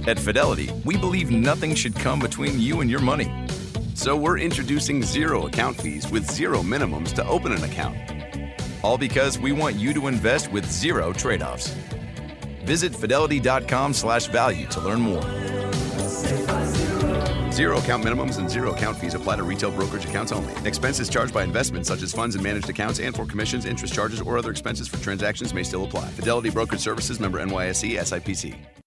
At Fidelity, we believe nothing should come between you and your money. So we're introducing zero account fees with zero minimums to open an account. All because we want you to invest with zero trade-offs. Visit fidelity.com/value to learn more. Zero account minimums and zero account fees apply to retail brokerage accounts only. Expenses charged by investments such as funds and managed accounts and for commissions, interest charges, or other expenses for transactions may still apply. Fidelity Brokerage Services, member NYSE, SIPC.